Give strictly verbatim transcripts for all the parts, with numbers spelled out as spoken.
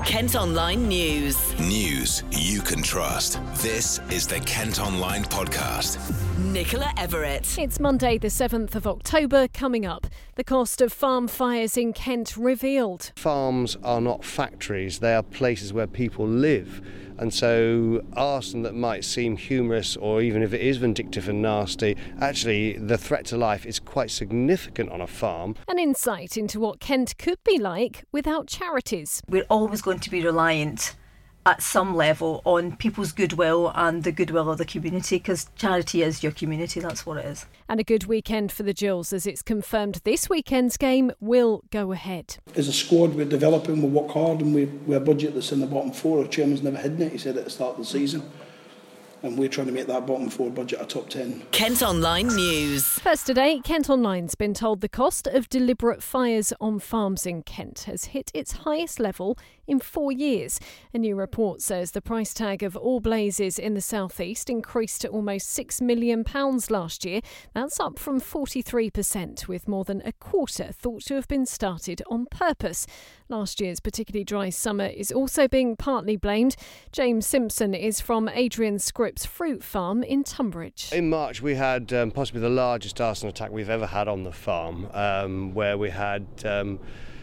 Kent Online News. News you can trust. This is the Kent Online Podcast. Nicola Everett. It's Monday the seventh of October. Coming up, the cost of farm fires in Kent revealed. Farms are not factories, they are places where people live. And so arson that might seem humorous, or even if it is vindictive and nasty, actually the threat to life is quite significant on a farm. An insight into what Kent could be like without charities. We're always going to be reliant at some level on people's goodwill and the goodwill of the community, because charity is your community, that's what it is. And a good weekend for the Gills, as it's confirmed this weekend's game will go ahead. As a squad we're developing, we work hard, and we, we're a budget that's in the bottom four. Our chairman's never hidden it, he said at the start of the season. And we're trying to make that bottom four budget a top ten. Kent Online News. First today, Kent Online's been told the cost of deliberate fires on farms in Kent has hit its highest level in four years. A new report says the price tag of all blazes in the southeast increased to almost six million pounds last year. That's up from forty-three percent, with more than a quarter thought to have been started on purpose. Last year's particularly dry summer is also being partly blamed. James Simpson is from Adrian Scripps Fruit Farm in Tunbridge. In March we had um, possibly the largest arson attack we've ever had on the farm, um, where we had um,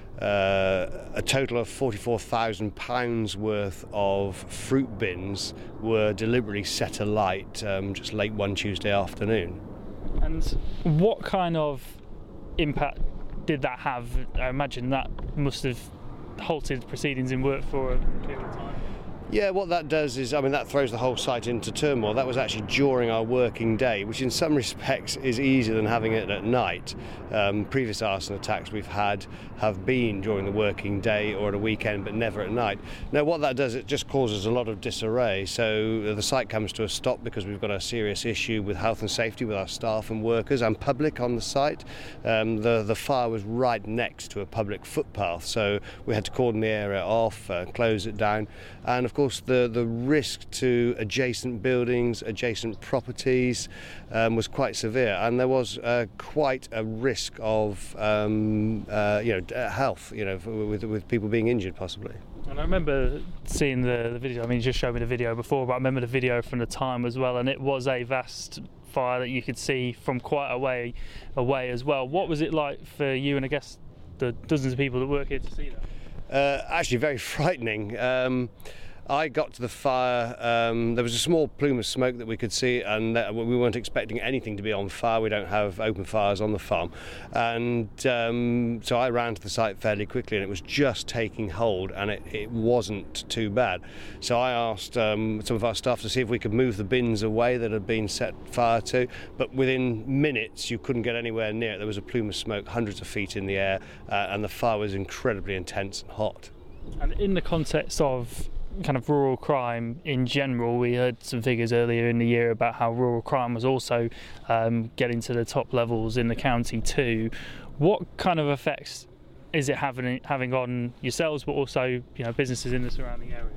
uh, a total of forty-four thousand pounds worth of fruit bins were deliberately set alight um, just late one Tuesday afternoon. And what kind of impact did that have? I imagine that must have halted proceedings in work for a period of time. Yeah, what that does is, I mean, that throws the whole site into turmoil. That was actually during our working day, which in some respects is easier than having it at night. Um, previous arson attacks we've had have been during the working day or at a weekend, but never at night. Now, what that does, it just causes a lot of disarray. So the site comes to a stop because we've got a serious issue with health and safety with our staff and workers and public on the site. Um, the, the fire was right next to a public footpath, so we had to cordon the area off, uh, close it down, and of course, Of course, the, the risk to adjacent buildings, adjacent properties um, was quite severe, and there was uh, quite a risk of um, uh, you know health, you know, with with people being injured possibly. And I remember seeing the, the video. I mean, you just showed me the video before, but I remember the video from the time as well, and it was a vast fire that you could see from quite a way away as well. What was it like for you and I guess the dozens of people that work here to see that? Uh, actually, very frightening. Um, I got to the fire, um, there was a small plume of smoke that we could see, and uh, we weren't expecting anything to be on fire. We don't have open fires on the farm. And um, so I ran to the site fairly quickly, and it was just taking hold, and it, it wasn't too bad. So I asked um, some of our staff to see if we could move the bins away that had been set fire to, but within minutes you couldn't get anywhere near it. There was a plume of smoke hundreds of feet in the air, uh, and the fire was incredibly intense and hot. And in the context of kind of rural crime in general, we heard some figures earlier in the year about how rural crime was also um, getting to the top levels in the county too. What kind of effects is it having having on yourselves, but also, you know, businesses in the surrounding area?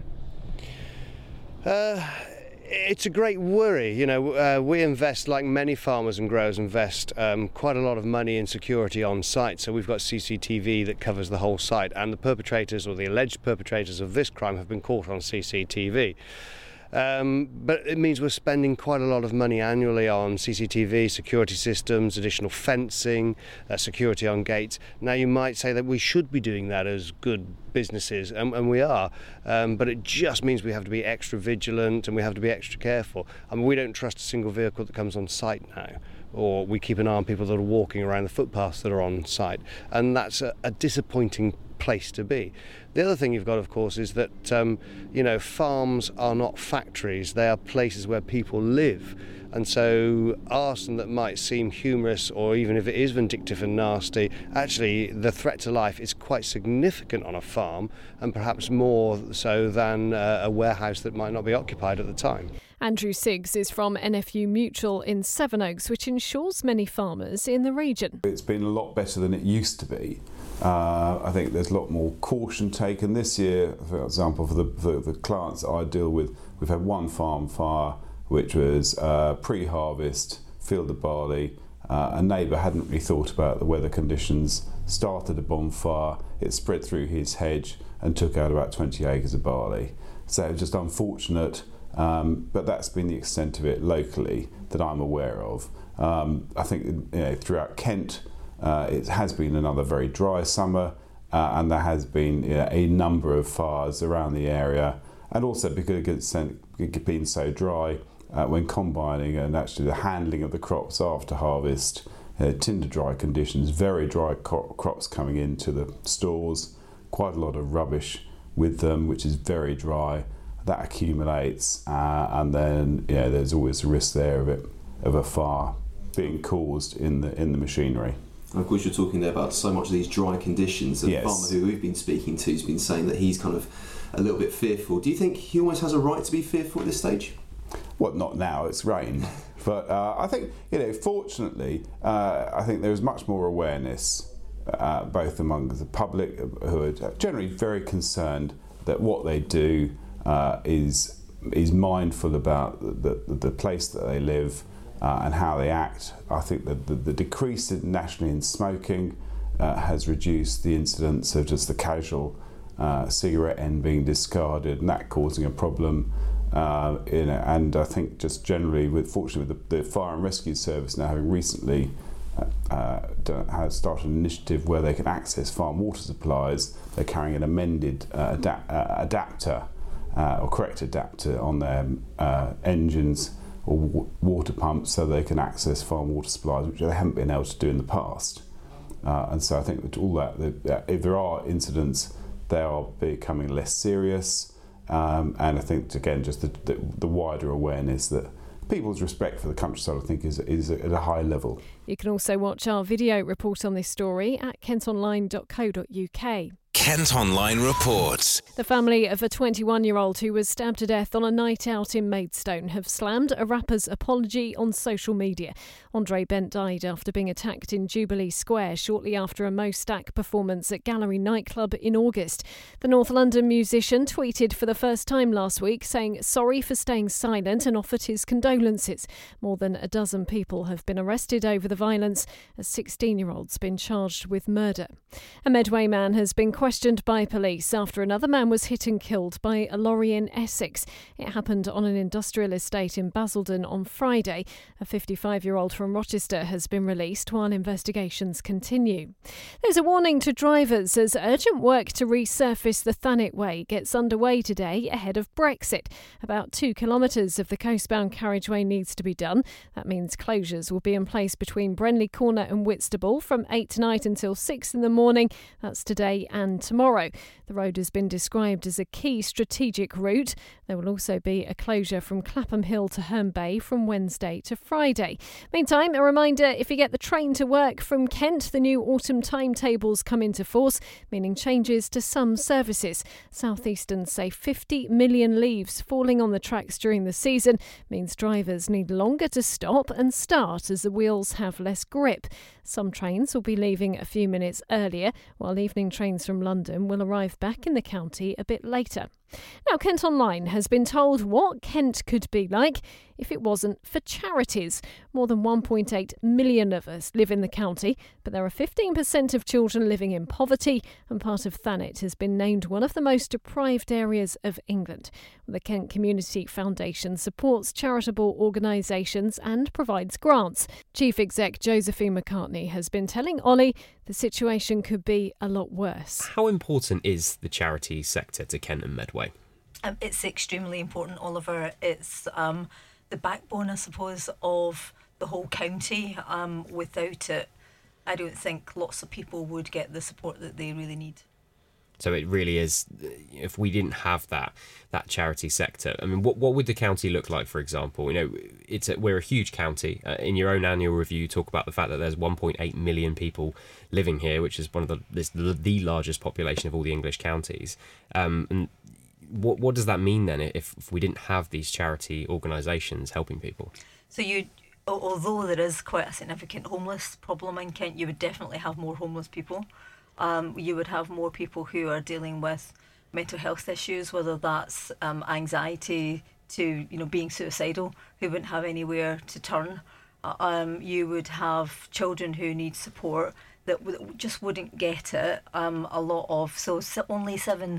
Uh, It's a great worry. You know, uh, we invest, like many farmers and growers invest, um, quite a lot of money in security on site. So we've got C C T V that covers the whole site, and the perpetrators or the alleged perpetrators of this crime have been caught on C C T V. Um, but it means we're spending quite a lot of money annually on C C T V, security systems, additional fencing, uh, security on gates. Now, you might say that we should be doing that as good businesses, and, and we are, um, but it just means we have to be extra vigilant and we have to be extra careful. I mean, we don't trust a single vehicle that comes on site now, or we keep an eye on people that are walking around the footpaths that are on site, and that's a, a disappointing place to be. The other thing you've got, of course, is that um, you know, farms are not factories, they are places where people live. And so arson that might seem humorous, or even if it is vindictive and nasty, actually the threat to life is quite significant on a farm, and perhaps more so than uh, a warehouse that might not be occupied at the time. Andrew Siggs is from N F U Mutual in Sevenoaks, which insures many farmers in the region. It's been a lot better than it used to be. Uh, I think there's a lot more caution taken this year. For example, for the, for the clients that I deal with, we've had one farm fire which was uh, pre-harvest, field of barley. Uh, a neighbour hadn't really thought about the weather conditions, started a bonfire, it spread through his hedge, and took out about twenty acres of barley. So just unfortunate, um, but that's been the extent of it locally that I'm aware of. Um, I think you know, throughout Kent, uh, it has been another very dry summer, uh, and there has been you know, a number of fires around the area, and also because it's been so dry, uh, when combining and actually the handling of the crops after harvest, uh, tinder dry conditions, very dry co- crops coming into the stores, quite a lot of rubbish with them, which is very dry. That accumulates, uh, and then yeah, there's always a risk there of it, of a fire being caused in the in the machinery. And of course, you're talking there about so much of these dry conditions. The yes. farmer who we've been speaking to has been saying that he's kind of a little bit fearful. Do you think he almost has a right to be fearful at this stage? Well, not now, it's rained. But uh, I think, you know, fortunately, uh, I think there is much more awareness, uh, both among the public, who are generally very concerned that what they do uh, is is mindful about the, the, the place that they live uh, and how they act. I think that the, the decrease in, nationally in smoking uh, has reduced the incidence of just the casual uh, cigarette end being discarded and that causing a problem. Uh, you know, and I think just generally, with fortunately with the, the Fire and Rescue Service now having recently uh, uh, done, has started an initiative where they can access farm water supplies. They're carrying an amended uh, adap- uh, adapter uh, or correct adapter on their uh, engines or w- water pumps, so they can access farm water supplies, which they haven't been able to do in the past. Uh, and so I think that all that, that if there are incidents, they are becoming less serious. Um, and I think, again, just the, the, the wider awareness that people's respect for the countryside, I think, is is at a high level. You can also watch our video report on this story at kent online dot co dot uk. Kent Online reports. The family of a twenty-one-year-old who was stabbed to death on a night out in Maidstone have slammed a rapper's apology on social media. Andre Bent died after being attacked in Jubilee Square shortly after a Mo Stack performance at Gallery nightclub in August. The North London musician tweeted for the first time last week saying sorry for staying silent and offered his condolences. More than a dozen people have been arrested over the violence. A sixteen-year-old's been charged with murder. A Medway man has been questioned by police after another man was hit and killed by a lorry in Essex. It happened on an industrial estate in Basildon on Friday. A fifty-five-year-old from Rochester has been released while investigations continue. There's a warning to drivers as urgent work to resurface the Thanet Way gets underway today ahead of Brexit. About two kilometres of the coastbound carriageway needs to be done. That means closures will be in place between Brenley Corner and Whitstable from eight tonight until six in the morning. That's today and tomorrow. The road has been described as a key strategic route. There will also be a closure from Clapham Hill to Herne Bay from Wednesday to Friday. Meantime, a reminder, if you get the train to work from Kent, the new autumn timetables come into force, meaning changes to some services. South Eastern say fifty million leaves falling on the tracks during the season means drivers need longer to stop and start as the wheels have less grip. Some trains will be leaving a few minutes earlier, while evening trains from London will arrive back in the county a bit later. Now, Kent Online has been told what Kent could be like if it wasn't for charities. More than one point eight million of us live in the county, but there are fifteen percent of children living in poverty, and part of Thanet has been named one of the most deprived areas of England. The Kent Community Foundation supports charitable organisations and provides grants. Chief Exec Josephine McCartney has been telling Ollie the situation could be a lot worse. How important is the charity sector to Kent and Medway? Um, it's extremely important, Oliver. It's um, the backbone, I suppose, of the whole county. Um, without it, I don't think lots of people would get the support that they really need. So it really is, if we didn't have that that charity sector, I mean, what what would the county look like, for example? You know, it's a, we're a huge county. Uh, in your own annual review, you talk about the fact that there's one point eight million people living here, which is one of the this, the largest population of all the English counties. Um, and what what does that mean then if, if we didn't have these charity organisations helping people? So you, although there is quite a significant homeless problem in Kent, you would definitely have more homeless people. Um, you would have more people who are dealing with mental health issues, whether that's um, anxiety to, you know, being suicidal, who wouldn't have anywhere to turn. Uh, um, you would have children who need support that w- just wouldn't get it. Um, a lot of, so only seven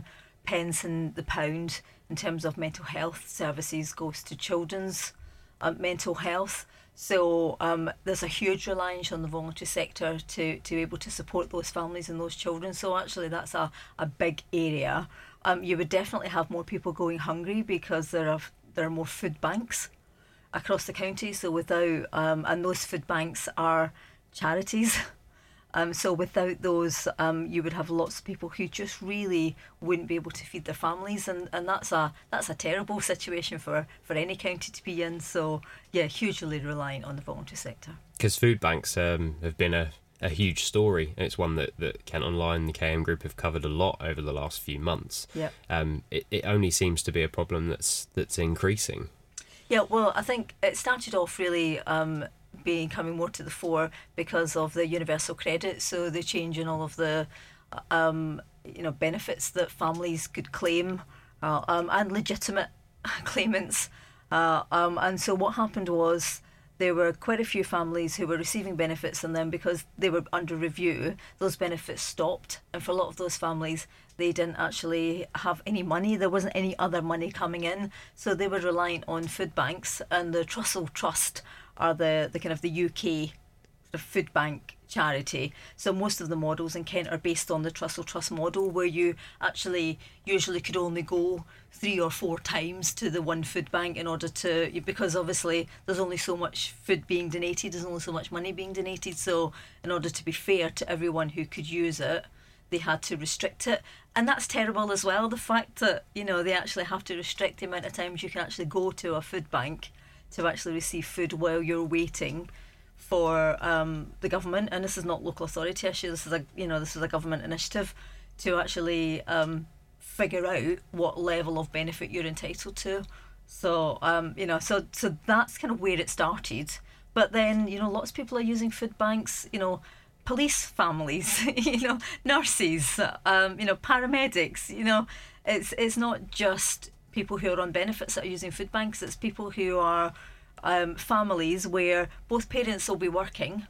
pence in the pound in terms of mental health services goes to children's uh, mental health. So um, there's a huge reliance on the voluntary sector to, to be able to support those families and those children. So actually that's a, a big area. Um, you would definitely have more people going hungry because there are there are more food banks across the county. So without um, and those food banks are charities. Um, so without those, um, you would have lots of people who just really wouldn't be able to feed their families, and, and that's a that's a terrible situation for, for any county to be in. So yeah, hugely reliant on the voluntary sector. Because food banks um, have been a, a huge story, and it's one that, that Kent Online and the K M Group have covered a lot over the last few months. Yeah. Um, it, it only seems to be a problem that's that's increasing. Yeah, well, I think it started off really um, being coming more to the fore because of the universal credit, so the change in all of the um, you know benefits that families could claim uh, um, and legitimate claimants. Uh, um, and so what happened was there were quite a few families who were receiving benefits, and then because they were under review, those benefits stopped. And for a lot of those families, they didn't actually have any money. There wasn't any other money coming in, so they were reliant on food banks. And the Trussell Trust are the, the kind of the U K sort of food bank charity. So most of the models in Kent are based on the Trussell Trust model, where you actually usually could only go three or four times to the one food bank in order to, because obviously there's only so much food being donated, there's only so much money being donated. So in order to be fair to everyone who could use it, they had to restrict it. And that's terrible as well, the fact that, you know, they actually have to restrict the amount of times you can actually go to a food bank to actually receive food while you're waiting for um, the government. And this is not local authority issue, this is a you know this is a government initiative to actually um, figure out what level of benefit you're entitled to. So um, you know so so that's kind of where it started. But then, you know, lots of people are using food banks, you know, police families, you know, nurses, um, you know, paramedics, you know, it's it's not just people who are on benefits that are using food banks, it's people who are um, families where both parents will be working,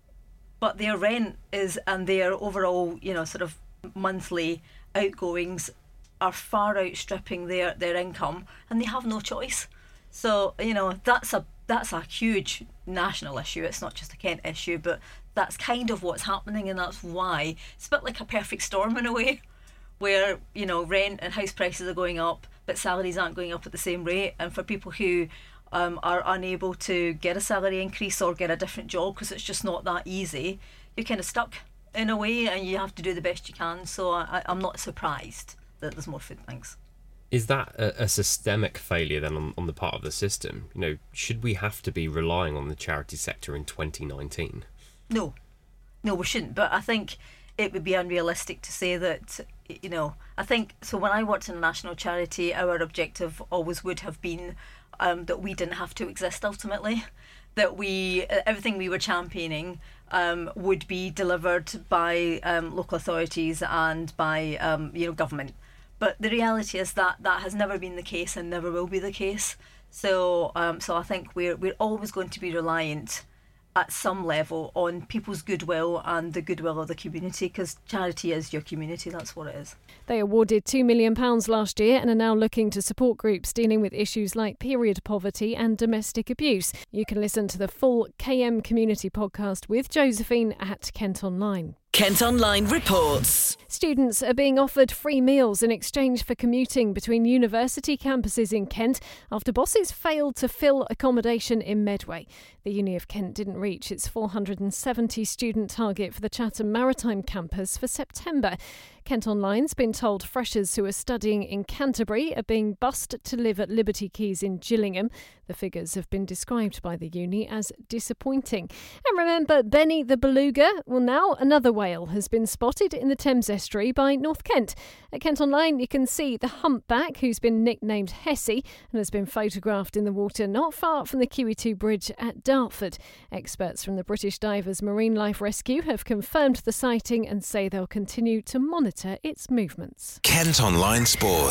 but their rent is and their overall, you know, sort of monthly outgoings are far outstripping their, their income, and they have no choice. So, you know, that's a that's a huge national issue. It's not just a Kent issue, but that's kind of what's happening, and that's why it's a bit like a perfect storm in a way, where, you know, rent and house prices are going up, but salaries aren't going up at the same rate. And for people who um, are unable to get a salary increase or get a different job because it's just not that easy, you're kind of stuck in a way, and you have to do the best you can. So I, I'm not surprised that there's more food banks. Is that a, a systemic failure then on, on the part of the system? You know, should we have to be relying on the charity sector in twenty nineteen? No, no, we shouldn't. But I think it would be unrealistic to say that, you know, I think, so when I worked in a national charity, our objective always would have been um, that we didn't have to exist ultimately, that we, everything we were championing um, would be delivered by um, local authorities and by, um, you know, government. But the reality is that that has never been the case and never will be the case. So, um, so I think we're we're always going to be reliant at some level on people's goodwill and the goodwill of the community, because charity is your community, that's what it is. They awarded two million pounds last year and are now looking to support groups dealing with issues like period poverty and domestic abuse. You can listen to the full K M Community podcast with Josephine at Kent Online. Kent Online reports. Students are being offered free meals in exchange for commuting between university campuses in Kent after bosses failed to fill accommodation in Medway. The Uni of Kent didn't reach its four hundred seventy student target for the Chatham Maritime campus for September. Kent Online's been told freshers who are studying in Canterbury are being bussed to live at Liberty Keys in Gillingham. The figures have been described by the uni as disappointing. And remember Benny the beluga? Well, now another whale has been spotted in the Thames estuary by North Kent. At Kent Online, you can see the humpback, who's been nicknamed Hessie and has been photographed in the water not far from the Q E two bridge at Dartford. Experts from the British Divers Marine Life Rescue have confirmed the sighting and say they'll continue to monitor its movements. Kent Online Sport.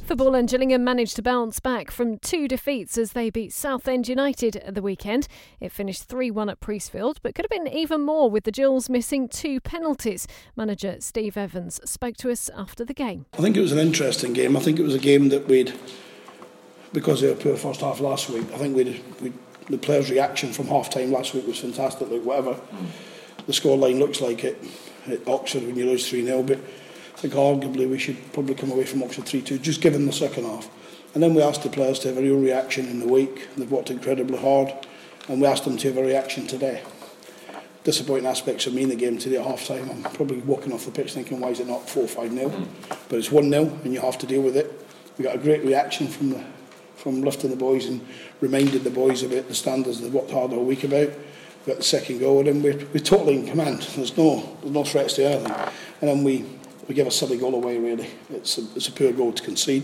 Football and Gillingham managed to bounce back from two defeats as they beat Southend United at the weekend. It finished three one at Priestfield, but could have been even more with the Gills missing two penalties. Manager Steve Evans spoke to us after the game. I think it was an interesting game. I think it was a game that we'd, because of our poor first half last week, I think we'd, we'd the players' reaction from half-time last week was fantastic. Like whatever mm. the scoreline looks like it at Oxford when you lose three nil, but I think arguably we should probably come away from Oxford three two, just given the second half. And then we asked the players to have a real reaction in the week. They've worked incredibly hard, and we asked them to have a reaction today. Disappointing aspects of me in the game today at half time. I'm probably walking off the pitch thinking, why is it not four five nil? Mm. But it's one nil, and you have to deal with it. We got a great reaction from the, from lifting the boys and reminded the boys about the standards they've worked hard all week about. We got the second goal, and we're, we're totally in command. There's no, there's no threats to anything. And then we. We give a silly goal away, really. It's a, it's a poor goal to concede.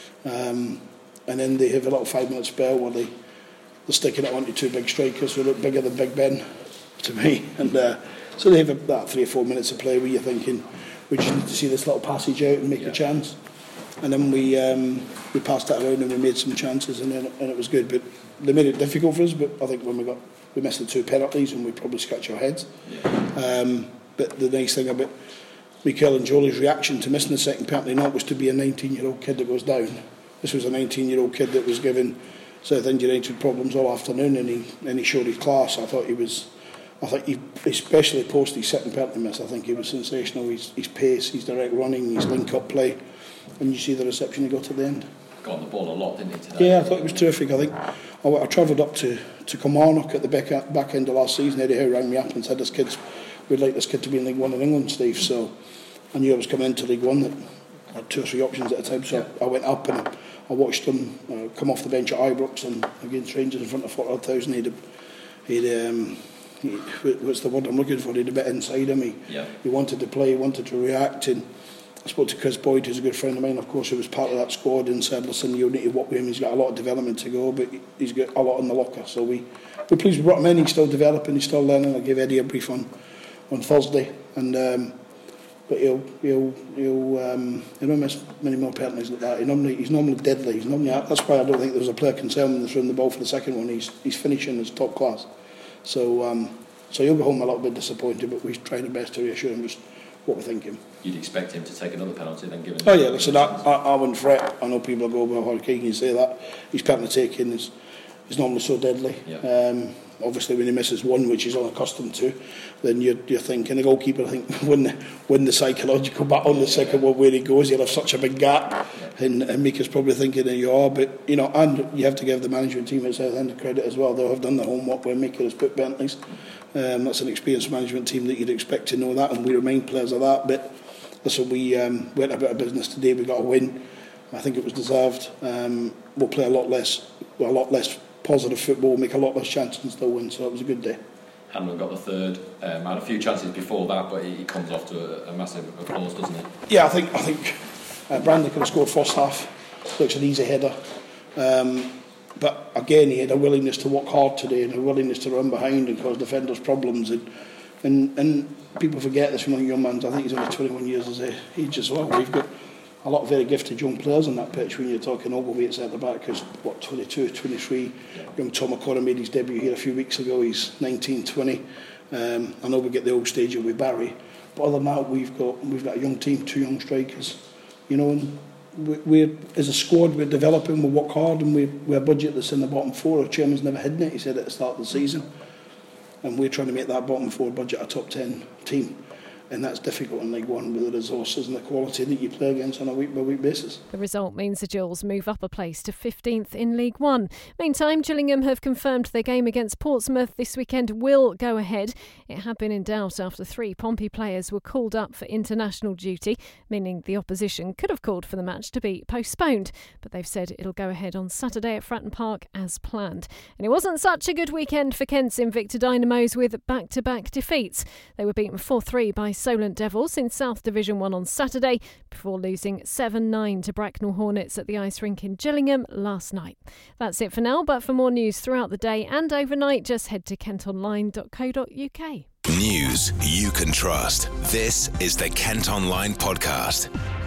Um, and then they have a little five-minute spell where they, they're sticking it onto two big strikers who look bigger than Big Ben, to me. And uh, so they have about three or four minutes of play where you're thinking, we just need to see this little passage out and make yeah. a chance. And then we um, we passed that around and we made some chances, and, then, and it was good. But they made it difficult for us, but I think when we got we missed the two penalties and we probably scratched our heads. Yeah. Um, but the nice thing about Mikel and Jolie's reaction to missing the second penalty not was to be a nineteen-year-old kid that goes down. This was a nineteen-year-old kid that was given Southend United problems all afternoon, and he and he showed his class. I thought he was, I think he, especially post his second penalty miss, I think he was sensational. His, his pace, his direct running, his link-up play, and you see the reception he got at the end. Got on the ball a lot, didn't he, today? Yeah, I thought it was terrific. I think I, I travelled up to to Kilmarnock at the back, back end of last season. Eddie Howe rang me up and said, "This kid's, we'd like this kid to be in League One in England, Steve." So I knew I was coming into League One. That I had two or three options at a time, so yeah. I went up and I watched him uh, come off the bench at Ibrox and against Rangers in front of forty thousand. He'd, he'd um, he, what's the word I'm looking for? He had a bit inside him. He, yeah. he wanted to play, he wanted to react. And I spoke to Chris Boyd, who's a good friend of mine, of course, who was part of that squad, and said, "Listen, you need to work with him. He's got a lot of development to go, but he's got a lot in the locker." So we we're pleased we brought him in. He's still developing, he's still learning. I gave Eddie a brief on on Thursday, and. Um, But he'll he'll he'll um, he'll not miss many more penalties like that. He normally he's normally deadly. He's normally that's why I don't think there was a player concerned when they threw the ball for the second one. He's he's finishing as top class. So um, so he'll go home a little bit disappointed, but we've tried our best to reassure him just what we're thinking. You'd expect him to take another penalty then, given. Oh yeah, listen, I, I, I wouldn't fret. I know people go, "Well, how can you say that?" His penalty taking is is normally so deadly. Yeah. Um, Obviously, when he misses one, which he's unaccustomed to, then you're, you're thinking the goalkeeper. I think win the win the psychological battle on the second one where he goes, he'll have such a big gap, and, and Mika's probably thinking that you are. But you know, and you have to give the management team at Southend credit as well. They'll have done the homework where Mika has put penalties. Um, that's an experienced management team that you'd expect to know that, and we remind players of that. But listen, we um, went a bit of business today. We got a win. I think it was deserved. Um, we'll play a lot less, well, a lot less. positive football, make a lot less chances and still win, so it was a good day. Hanlon got the third, um, had a few chances before that, but he comes off to a, a massive applause, doesn't he? Yeah, I think I think uh, Brandon could have scored first half. Looks an easy header, um, but again he had a willingness to work hard today and a willingness to run behind and cause defenders problems, and and, and people forget this from young man. I think he's only twenty-one years as age as well. We've got a lot of very gifted young players on that pitch when you're talking Ogilvie at centre back, who's what, twenty-two, twenty-three. Yeah. Young Tom O'Connor made his debut here a few weeks ago. He's nineteen, twenty. Um, I know we get the old stage with Barry, but other than that, we've got we've got a young team, two young strikers. You know, and we, we're as a squad we're developing. We work hard, and we we have a budget that's in the bottom four. Our chairman's never hidden it. He said at the start of the season, and we're trying to make that bottom four budget a top ten team. And that's difficult in League One with the resources and the quality that you play against on a week-by-week basis. The result means the Gills move up a place to fifteenth in League One. Meantime, Gillingham have confirmed their game against Portsmouth this weekend will go ahead. It had been in doubt after three Pompey players were called up for international duty, meaning the opposition could have called for the match to be postponed. But they've said it'll go ahead on Saturday at Fratton Park as planned. And it wasn't such a good weekend for Kent's Invicta Dynamos with back-to-back defeats. They were beaten four three by Solent Devils in South Division one on Saturday before losing seven nine to Bracknell Hornets at the ice rink in Gillingham last night. That's it for now, but for more news throughout the day and overnight, just head to kent online dot co dot uk. News you can trust. This is the Kent Online Podcast.